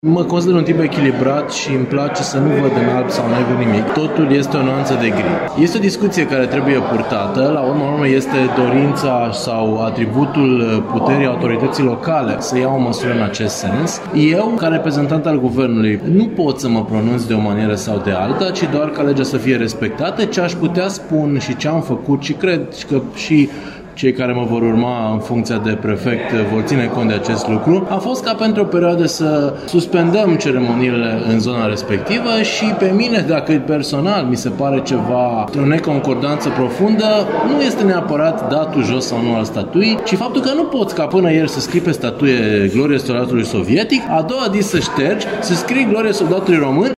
Mă consider un tip echilibrat și îmi place să nu văd în alb sau negru nimic. Totul este o nuanță de gri. Este o discuție care trebuie purtată. La urmă este dorința sau atributul puterii autorității locale să ia o măsură în acest sens. Eu, ca reprezentant al guvernului, nu pot să mă pronunț de o manieră sau de alta, ci doar ca legea să fie respectată. Ce aș putea spune și ce am făcut și cred că și cei care mă vor urma în funcția de prefect vor ține cont de acest lucru, a fost ca pentru o perioadă să suspendăm ceremoniile în zona respectivă și pe mine, dacă personal mi se pare ceva o neconcordanță profundă, nu este neapărat datul jos sau nu al statuii, ci faptul că nu poți ca până ieri să scrii pe statuie Glorie soldatului sovietic, a doua zi să ștergi, să scrii Glorie soldatului român